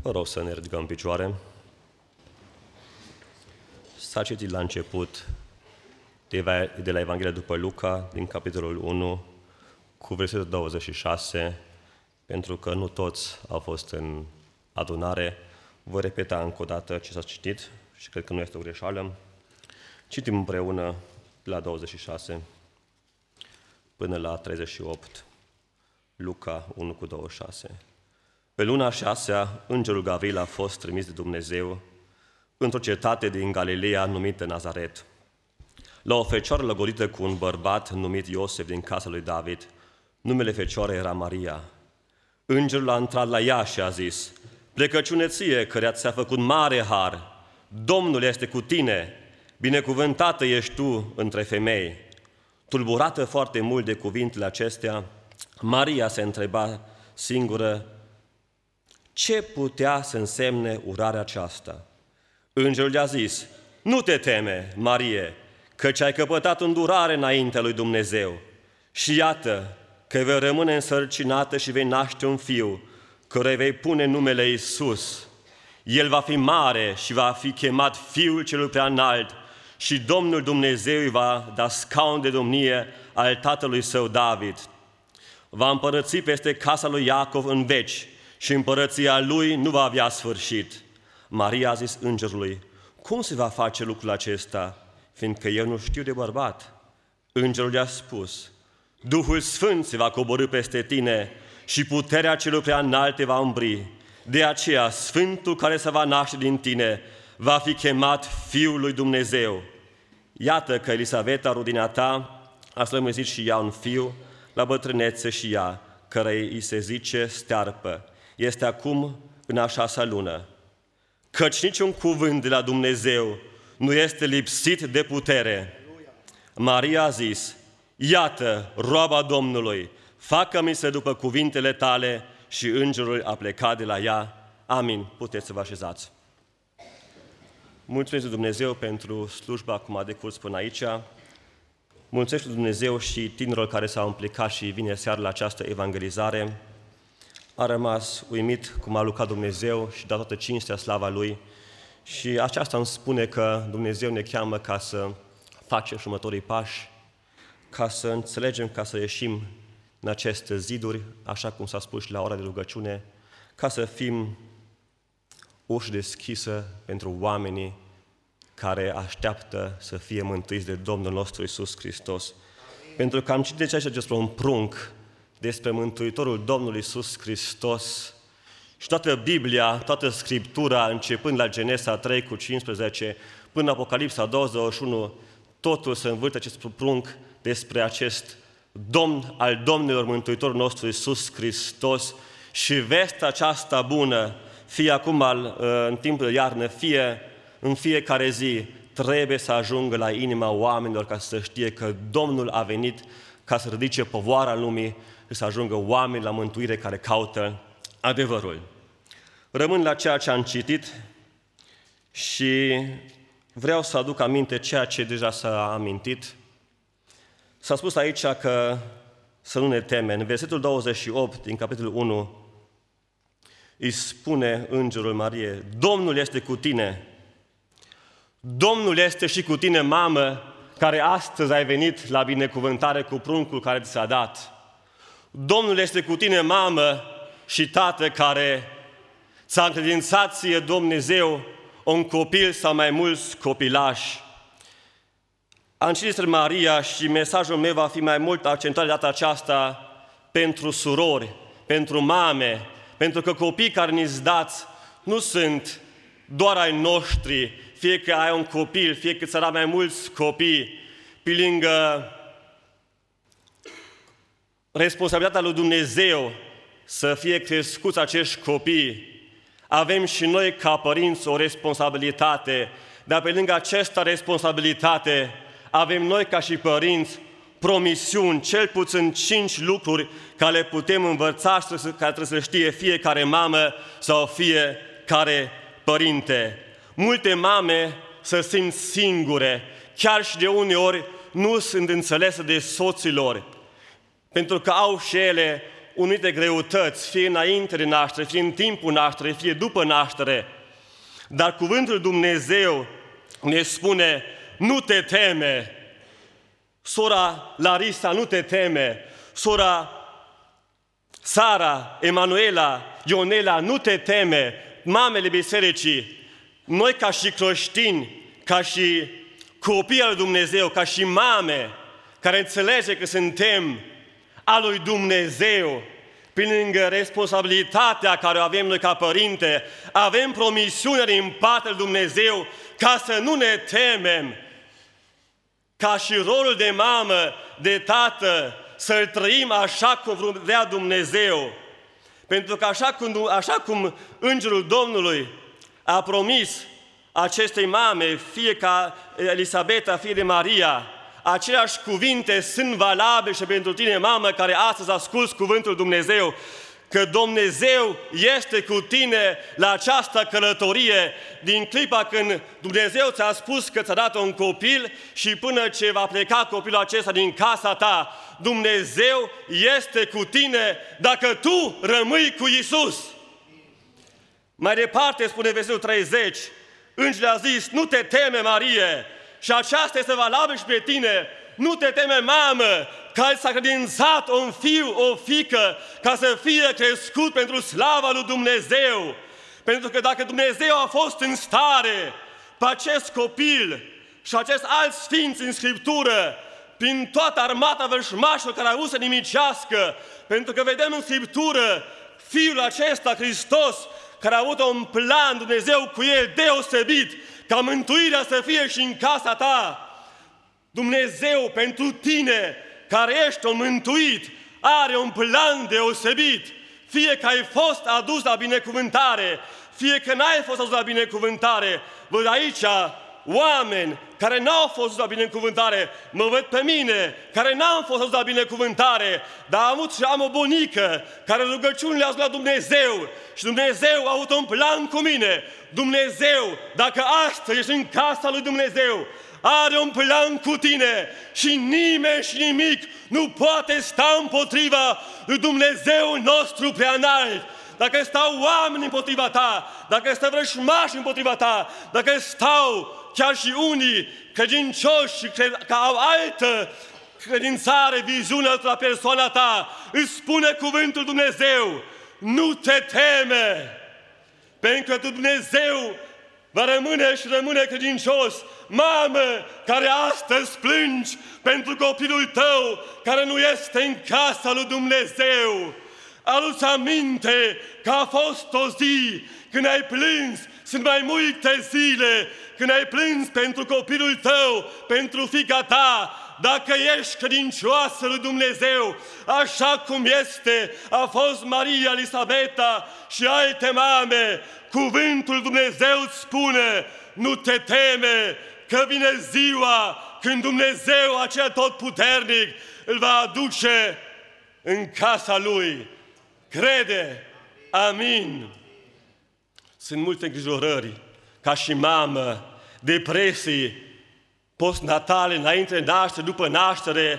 Vă rog să ne ridicăm în picioare. S-a citit la început de la Evanghelia după Luca, din capitolul 1, cu versetul 26, pentru că nu toți au fost în adunare. Voi repeta încă o dată ce s-a citit și cred că nu este o greșeală. Citim împreună la 26 până la 38, Luca 1 cu 26. Pe luna 6-a, îngerul Gavril a fost trimis de Dumnezeu într-o cetate din Galileea numită Nazaret, la o fecioară lăgorită cu un bărbat numit Iosef din casa lui David. Numele fecioarei era Maria. Îngerul a intrat la ea și a zis: plecăciune ție, căreia ți-a făcut mare har, Domnul este cu tine, binecuvântată ești tu între femei. Tulburată foarte mult de cuvintele acestea, Maria se întreba singură ce putea să însemne urarea aceasta. Îngerul i-a zis: nu te teme, Marie, căci ai căpătat îndurare înaintea lui Dumnezeu. Și iată că vei rămâne însărcinată și vei naște un fiu, căruia vei pune numele Iisus. El va fi mare și va fi chemat Fiul Celui Preaînalt și Domnul Dumnezeu îi va da scaun de domnie al tatălui său David. Va împărăți peste casa lui Iacov în veci și împărăția lui nu va avea sfârșit. Maria a zis îngerului: cum se va face lucrul acesta, fiindcă eu nu știu de bărbat? Îngerul i-a spus: Duhul Sfânt se va coborî peste tine și puterea Celui Preaînalt te va umbri. De aceea, Sfântul care se va naște din tine va fi chemat Fiul lui Dumnezeu. Iată că Elisaveta, rudinea ta, a slămânzit și ea un fiu la bătrânețe și ea, care îi se zice stearpă. Este acum în a 6-a lună. Căci niciun cuvânt de la Dumnezeu nu este lipsit de putere. Maria a zis: iată, roaba Domnului, facă-mi se după cuvintele tale, și îngerul a plecat de la ea. Amin. Puteți să vă așezați. Mulțumesc lui Dumnezeu pentru slujba cum a decurs până aici. Mulțumesc lui Dumnezeu și tinerilor care s-au implicat și vine seara la această evangelizare. A rămas uimit cum a lucrat Dumnezeu și dat toată cinstea, slava Lui. Și aceasta îmi spune că Dumnezeu ne cheamă ca să facem următorii pași, ca să înțelegem, ca să ieșim în aceste ziduri, așa cum s-a spus și la ora de rugăciune, ca să fim uși deschisă pentru oamenii care așteaptă să fie mântuiți de Domnul nostru Iisus Hristos. Pentru că am citit aici despre un prunc, despre Mântuitorul Domnului Iisus Hristos, și toată Biblia, toată Scriptura, începând la Genesa 3 cu 15, până Apocalipsa 21, totul se învârte acest prunc despre acest Domn al Domnilor, Mântuitorul nostru Iisus Hristos. Și vestea aceasta bună, fie acum în timpul de iarnă, fie în fiecare zi, trebuie să ajungă la inima oamenilor ca să știe că Domnul a venit ca să ridice povoara lumii și să ajungă oameni la mântuire care caută adevărul. Rămân la ceea ce am citit și vreau să aduc aminte ceea ce deja s-a amintit. S-a spus aici că să nu ne temem. În versetul 28 din capitolul 1 îi spune îngerul Marie: Domnul este cu tine. Domnul este și cu tine, mamă, care astăzi ai venit la binecuvântare cu pruncul care ți s-a dat. Domnul este cu tine, mamă și tată, care ți-a încredințat ție Dumnezeu un copil sau mai mulți copilași. Am citit despre Maria și mesajul meu va fi mai mult accentuat de data aceasta pentru surori, pentru mame, pentru că copiii care ni-s dați nu sunt doar ai noștri, fie că ai un copil, fie că ți ai mai mulți copii, pe lângă responsabilitatea lui Dumnezeu să fie crescuți acești copii, avem și noi ca părinți o responsabilitate, dar pe lângă această responsabilitate avem noi ca și părinți promisiuni, cel puțin 5 lucruri care le putem învăța și care trebuie să știe fiecare mamă sau fiecare părinte. Multe mame se simt singure, chiar și de uneori nu sunt înțelese de soților, pentru că au și ele unite greutăți, fie înainte de naștere, fie în timpul nașterii, fie după naștere. Dar cuvântul Dumnezeu ne spune, nu te teme. Sora Larisa, nu te teme. Sora Sara, Emanuela, Ionela, nu te teme. Mamele bisericii, noi ca și creștini, ca și copii al lui Dumnezeu, ca și mame care înțelege că suntem al lui Dumnezeu, prin lângă responsabilitatea care o avem noi ca părinte, avem promisiunea din partea lui Dumnezeu ca să nu ne temem, ca și rolul de mamă, de tată, să-l trăim așa cum vrea Dumnezeu. Pentru că așa cum Îngerul Domnului a promis acestei mame, fie ca Elisabeta, fie de Maria, aceleași cuvinte sunt valabile și pentru tine, mamă, care astăzi asculți cuvântul Dumnezeu, că Dumnezeu este cu tine la această călătorie din clipa când Dumnezeu ți-a spus că ți-a dat un copil și până ce va pleca copilul acesta din casa ta, Dumnezeu este cu tine dacă tu rămâi cu Iisus. Mai departe spune versetul 30, Îngerul a zis, nu te teme, Marie, și aceasta este valabil și pe tine, nu te teme, mamă, care s-a credințat un fiu, o fiică, ca să fie crescut pentru slava lui Dumnezeu. Pentru că dacă Dumnezeu a fost în stare pe acest copil și acest alți sfinți în Scriptură, prin toată armata vrăjmașilor care au vrut să nimicească, pentru că vedem în Scriptură Fiul acesta, Hristos, care a avut un plan Dumnezeu cu el deosebit, ca mântuirea să fie și în casa ta. Dumnezeu pentru tine, care ești un mântuit, are un plan deosebit. Fie că ai fost adus la binecuvântare, fie că n-ai fost adus la binecuvântare. Văd aici oameni care n-au fost la binecuvântare, mă văd pe mine, care n-am fost adus la binecuvântare, dar am o bunică care rugăciunile a la Dumnezeu și Dumnezeu a avut un plan cu mine. Dumnezeu, dacă astăzi ești în casa lui Dumnezeu, are un plan cu tine și nimeni și nimic nu poate sta împotriva lui Dumnezeu nostru preanalt. Dacă stau oameni împotriva ta, dacă stau vrăjmași împotriva ta, dacă stau chiar și unii credincioși și că au altă credințare, viziune la persoana ta, îți spune cuvântul Dumnezeu, nu te teme, pentru că Dumnezeu va rămâne și rămâne credincios. Mamă, care astăzi plângi pentru copilul tău care nu este în casa lui Dumnezeu, adu-ți aminte că a fost o zi când ai plâns, sunt mai multe zile când ai plâns pentru copilul tău, pentru fiica ta. Dacă ești credincioasă lui Dumnezeu, așa cum a fost Maria, Elisabeta și alte mame, cuvântul Dumnezeu îți spune, nu te teme, că vine ziua când Dumnezeu, acel totputernic, îl va aduce în casa Lui. Crede! Amin! Sunt multe îngrijorări, ca și mamă, depresii, postnatale, înainte de naștere, după naștere.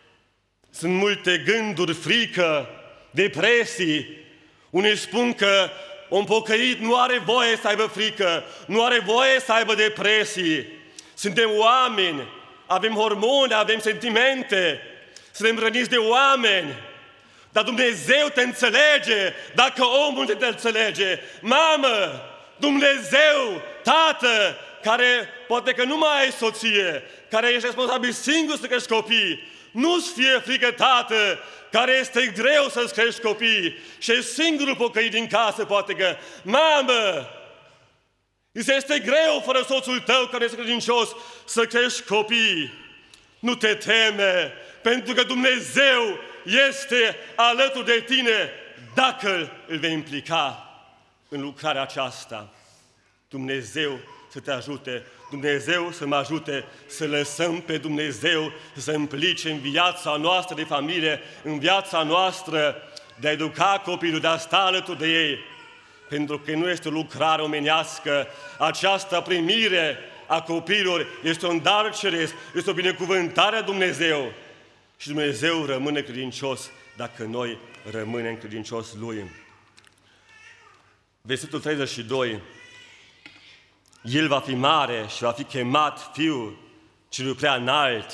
Sunt multe gânduri, frică, depresii. Unii spun că un pocăit nu are voie să aibă frică, nu are voie să aibă depresii. Suntem oameni, avem hormoni, avem sentimente, suntem răniți de oameni. Dar Dumnezeu te înțelege dacă omul te înțelege. Mamă, Dumnezeu, tată, care poate că nu mai ai soție, care ești responsabil singur să crești copii, nu-ți fie frică, tată, care este greu să-ți crești copii și ești singurul pocăit din casă, poate că, mamă, îți este greu fără soțul tău care este credincios să crești copii. Nu te teme, pentru că Dumnezeu este alături de tine dacă îl vei implica în lucrarea aceasta. Dumnezeu să te ajute, Dumnezeu să mă ajute să lăsăm pe Dumnezeu să se implice în viața noastră de familie, în viața noastră de a educa copilul, de a sta alături de ei. Pentru că nu este o lucrare omenească, această primire a copilor este un dar ceresc, este o binecuvântare a Dumnezeu. Și Dumnezeu rămâne credincios dacă noi rămânem credincios Lui. Versetul 32. El va fi mare și va fi chemat Fiul celui prea înalt.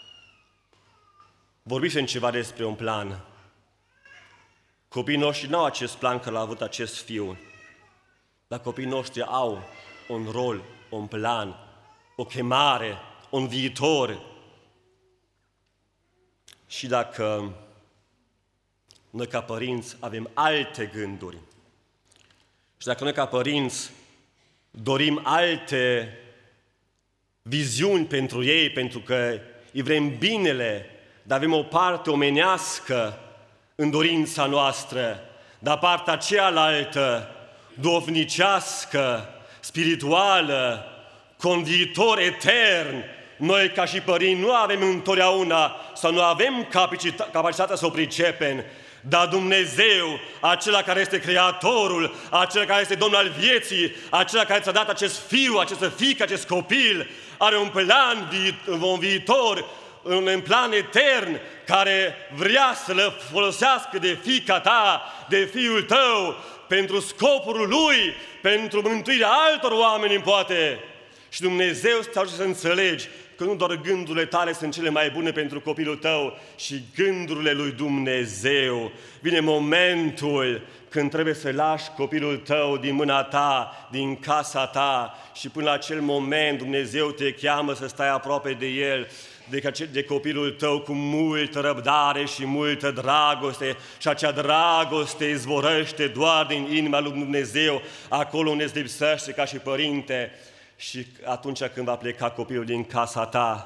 Vorbisem ceva despre un plan. Copiii noștri nu au acest plan că l-a avut acest fiu, dar copiii noștri au un rol, un plan, o chemare, un viitor. Și dacă noi ca părinți avem alte gânduri și dacă noi ca părinți dorim alte viziuni pentru ei, pentru că îi vrem binele, dar avem o parte omenească în dorința noastră, dar partea cealaltă, duhovnicească, spirituală, cu un viitor etern, noi ca și părinți nu avem întotdeauna sau nu avem capacitatea să o pricepem, dar Dumnezeu, acela care este Creatorul, acela care este Domnul al vieții, acela care ți-a dat acest fiu, această fiică, acest copil, are un plan, un viitor, un plan etern, care vrea să-l folosească de fiica ta, de fiul tău, pentru scopul lui, pentru mântuirea altor oameni, poate. Și Dumnezeu să te ajute să înțelegi că nu doar gândurile tale sunt cele mai bune pentru copilul tău, și gândurile lui Dumnezeu. Vine momentul când trebuie să lași copilul tău din mâna ta, din casa ta, și până la acel moment Dumnezeu te cheamă să stai aproape de el, de copilul tău, cu multă răbdare și multă dragoste, și acea dragoste izvorăște doar din inima lui Dumnezeu, acolo unde îți lipsește ca și părinte. Și atunci când va pleca copilul din casa ta,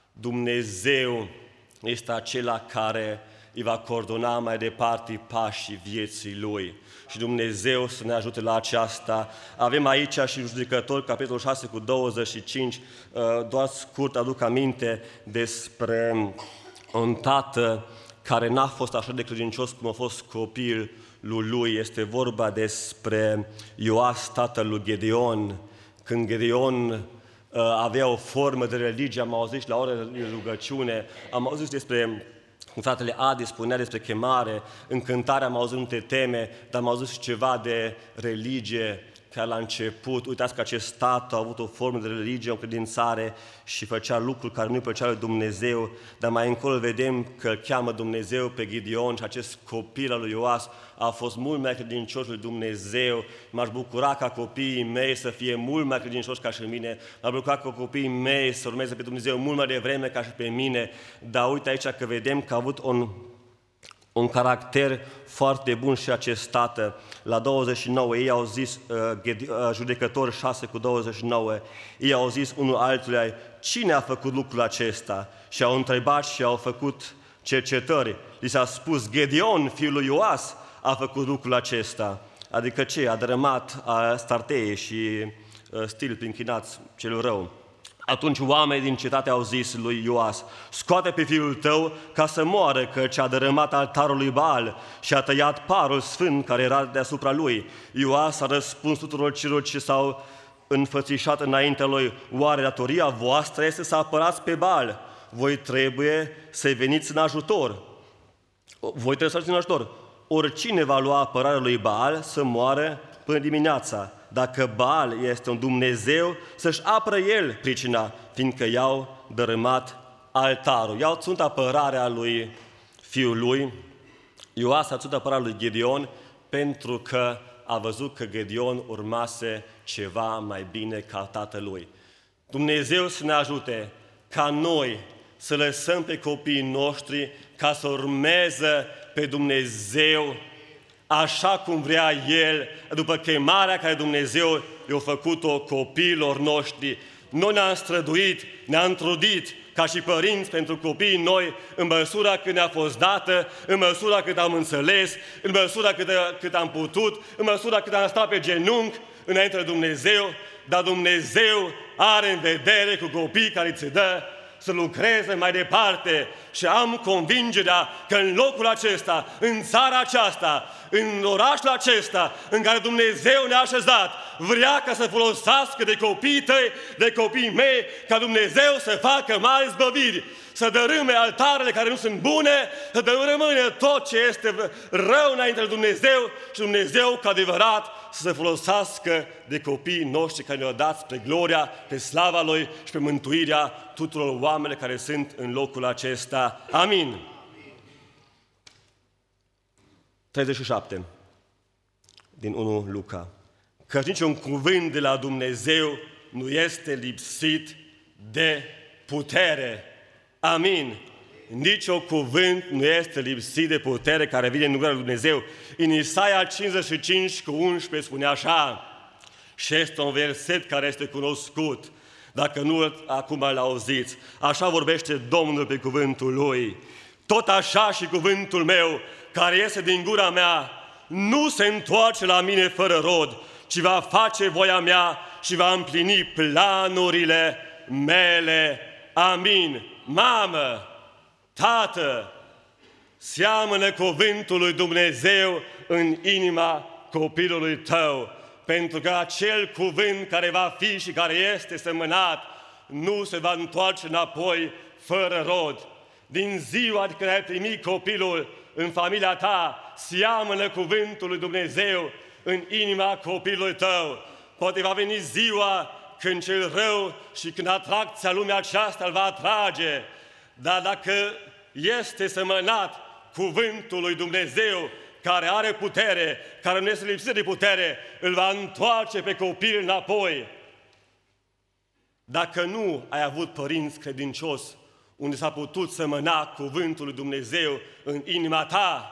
Dumnezeu este acela care îi va coordona mai departe pașii vieții lui. Și Dumnezeu să ne ajute la aceasta. Avem aici și Judecători, capitolul 6 cu 25, doar scurt aduc aminte despre un tată care n-a fost așa de credincios cum a fost copilul lui. Este vorba despre Ioas, tatăl lui Gedeon. Când Gedeon avea o formă de religie, am auzit și la ore de rugăciune, am auzit despre cum fratele Adi spunea despre chemare, în cântare am auzit multe teme, dar am auzit și ceva de religie, care la început, uitați că acest tată a avut o formă de religie, o credințare și făcea lucruri care nu-i plăcea lui Dumnezeu, dar mai încolo vedem că îl cheamă Dumnezeu pe Gideon și acest copil al lui Ioas a fost mult mai credincios lui Dumnezeu. M-aș bucura ca copiii mei să fie mult mai credincioși ca și mine, m-aș bucura ca copiii mei să urmeze pe Dumnezeu mult mai devreme ca și pe mine, dar uite aici că vedem că a avut un caracter foarte bun și acest tată. La 29, ei au zis, Judecători 6 cu 29, ei au zis unul altuia, cine a făcut lucrul acesta? Și au întrebat și au făcut cercetări. Li s-a spus, Gedeon, fiul lui Ioas, a făcut lucrul acesta. Adică ce? A dărâmat starteie și stil închinați celul rău. Atunci oamenii din cetate au zis lui Ioas, scoate pe fiul tău ca să moară, căci a dărâmat altarul lui Baal și a tăiat parul sfânt care era deasupra lui. Ioas a răspuns tuturor celor ce s-au înfățișat înaintea lui, oare datoria voastră este să apărați pe Baal? Voi trebuie să-i veniți în ajutor. Oricine va lua apărarea lui Baal să moară până dimineața. Dacă Baal este un Dumnezeu, să-și apără el pricina, fiindcă i-au dărâmat altarul. I-au ținut apărarea lui fiul lui. Ioas a ținut apărarea lui Gedeon pentru că a văzut că Gedeon urmase ceva mai bine ca tatălui. Dumnezeu să ne ajute ca noi să lăsăm pe copiii noștri ca să urmeze pe Dumnezeu așa cum vrea El, după chemarea care Dumnezeu i-a făcut-o copiilor noștri. Noi ne-am străduit, ne-am trudit ca și părinți pentru copiii noi, în măsura cât ne-a fost dată, în măsura cât am înțeles, în măsura cât am putut, în măsura cât am stat pe genunchi înainte de Dumnezeu, dar Dumnezeu are în vedere cu copiii care ți dă să lucreze mai departe, și am convingerea că în locul acesta, în țara aceasta, în orașul acesta în care Dumnezeu ne-a așezat, vrea ca să folosească de copiii tăi, de copiii mei, ca Dumnezeu să facă mari zbăviri, să dărâme altarele care nu sunt bune, să dărâme tot ce este rău înainte de Dumnezeu și Dumnezeu, ca adevărat, să se folosească de copiii noștri care ne-au dat spre gloria, pe slava Lui și pe mântuirea tuturor oamenilor care sunt în locul acesta. Amin. 37 din 1 Luca. Căci niciun cuvânt de la Dumnezeu nu este lipsit de putere. Amin. Nici o cuvânt nu este lipsit de putere care vine în gura lui Dumnezeu. În Isaia 55:11 spune așa, și este un verset care este cunoscut, dacă nu acum îl auziți. Așa vorbește Domnul pe cuvântul Lui. Tot așa și cuvântul meu, care iese din gura mea, nu se întoarce la mine fără rod, ci va face voia mea și va împlini planurile mele. Amin. Mamă, tată, seamănă cuvântul lui Dumnezeu în inima copilului tău, pentru că acel cuvânt care va fi și care este semănat nu se va întoarce înapoi fără rod. Din ziua când ai primit copilul în familia ta, seamănă cuvântul lui Dumnezeu în inima copilului tău. Poate va veni ziua când cel rău și când atracția lumea aceasta îl va atrage, dar dacă este semănat cuvântul lui Dumnezeu, care are putere, care nu este lipsit de putere, îl va întoarce pe copil înapoi. Dacă nu ai avut părinți credincioși, unde s-a putut semăna cuvântul lui Dumnezeu în inima ta,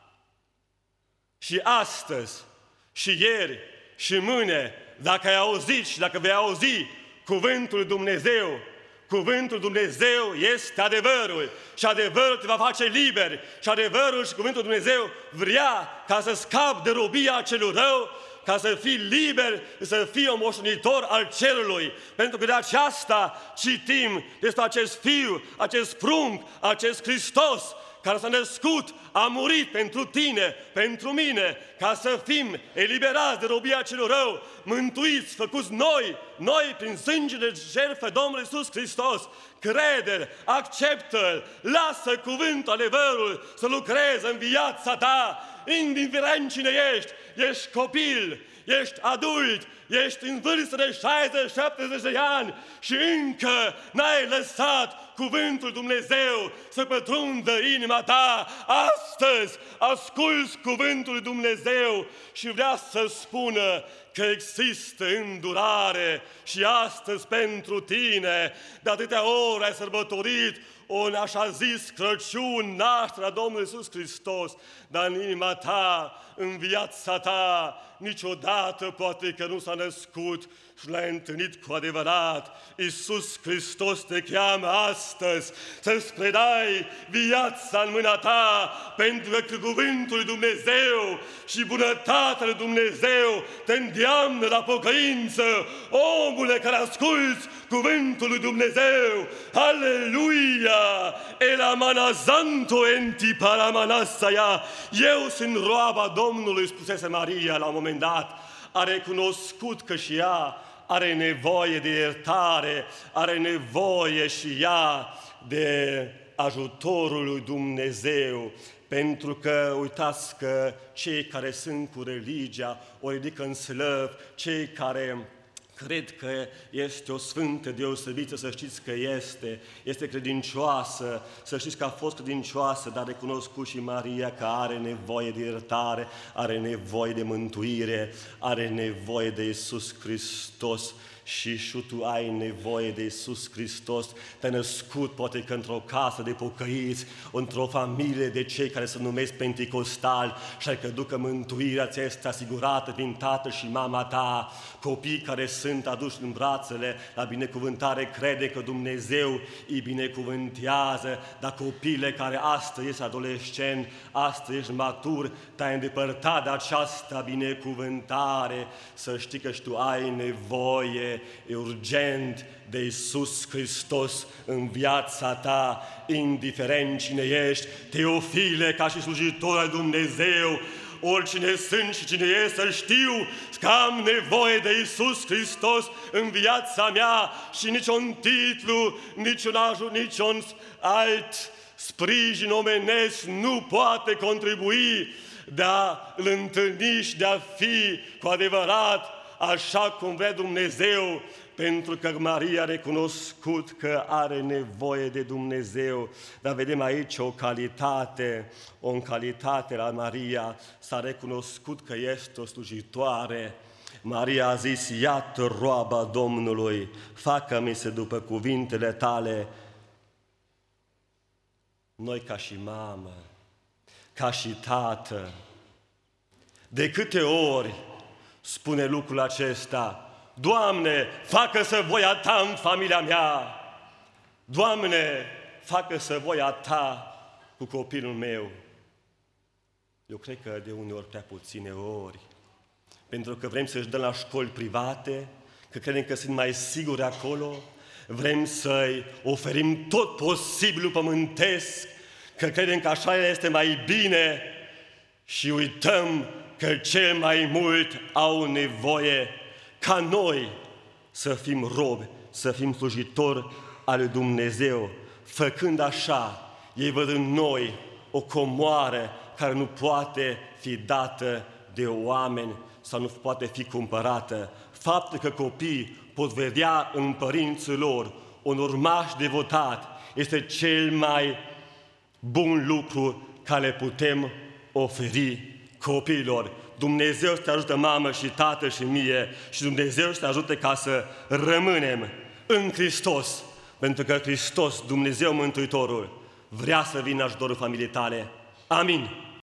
și astăzi, și ieri, și mâine, dacă ai auzit și dacă vei auzi cuvântul lui Dumnezeu, cuvântul Dumnezeu este adevărul și adevărul te va face liber și adevărul și cuvântul Dumnezeu vrea ca să scapi de robia celui rău, ca să fii liber, să fii un moștenitor al cerului. Pentru că de aceasta citim despre acest Fiu, acest prunc, acest Hristos, care s-a născut, a murit pentru tine, pentru mine, ca să fim eliberați de robia celor rău, mântuiți, făcuți noi prin sângele de jertfă Domnului Iisus Hristos. Crede-L, acceptă-L, lasă cuvântul adevărul să lucreze în viața ta, indiferent cine ești copil, ești adult, ești în vârstă de 60-70 de ani și încă n-ai lăsat cuvântul Dumnezeu să pătrundă inima ta. Astăzi asculți cuvântul lui Dumnezeu și vrea să spună că există îndurare și astăzi pentru tine. De atâtea ori ai sărbătorit un așa zis Crăciun, nașterea Domnului Iisus Hristos, dar în inima ta, în viața ta, niciodată poate că nu s-a născut și l-ai întâlnit cu adevărat. Iisus Hristos te cheamă astăzi să-ți predai viața în mâna ta, pentru că cuvântul lui Dumnezeu și bunătatea lui Dumnezeu te îndeamnă la pocăință. Omule care asculți cuvântul lui Dumnezeu, aleluia! Elamanazanto enti paramanasaya. Eu sunt roaba Domnului, spusese Maria la un moment dat. A recunoscut că și ea are nevoie de iertare, are nevoie și ea de ajutorul lui Dumnezeu. Pentru că, uitați că cei care sunt cu religia o ridică în slăv, cei care cred că este o sfântă deosebită, să știți că este credincioasă, să știți că a fost credincioasă, dar recunoscut și Maria că are nevoie de iertare, are nevoie de mântuire, are nevoie de Iisus Hristos. Și tu ai nevoie de Iisus Hristos. Te-ai născut poate că într-o casă de pocăiți, într-o familie de cei care se numesc penticostali și ai că că mântuirea ți este asigurată prin tatăl și mama ta. Copii care sunt aduși în brațele la binecuvântare, crede că Dumnezeu îi binecuvântează, dar copiile care astăzi ești adolescent, astăzi ești matur, te-ai îndepărtat de această binecuvântare, să știi că și tu ai nevoie urgent de Iisus Hristos în viața ta, indiferent cine ești. Teofile, ca și slujitor al Dumnezeu, oricine sunt și cine e să știu că am nevoie de Iisus Hristos în viața mea și niciun titlu, niciun alt sprijin omenesc nu poate contribui de a-L întâlni și de a fi cu adevărat așa cum vrea Dumnezeu, pentru că Maria a recunoscut că are nevoie de Dumnezeu. Dar vedem aici o calitate la Maria, s-a recunoscut că este o slujitoare. Maria a zis, iată roaba Domnului, facă-mi se după cuvintele tale. Noi ca și mamă, ca și tată, de câte ori spune lucrul acesta, Doamne, facă-să voia Ta în familia mea, Doamne, facă-să voia Ta cu copilul meu. Eu cred că de uneori prea puține ori, pentru că vrem să-și dăm la școli private, că credem că sunt mai siguri acolo, vrem să-i oferim tot posibilul pământesc, că credem că așa este mai bine și uităm că cel mai mult au nevoie ca noi să fim robi, să fim slujitori al lui Dumnezeu. Făcând așa, ei văd în noi o comoară care nu poate fi dată de oameni sau nu poate fi cumpărată. Faptul că copiii pot vedea în părinții lor un urmaș devotat este cel mai bun lucru care le putem oferi copiilor. Dumnezeu să te ajută, mamă și tată și mie, și Dumnezeu să te ajute ca să rămânem în Hristos, pentru că Hristos, Dumnezeu Mântuitorul, vrea să vină în ajutorul familiei tale. Amin.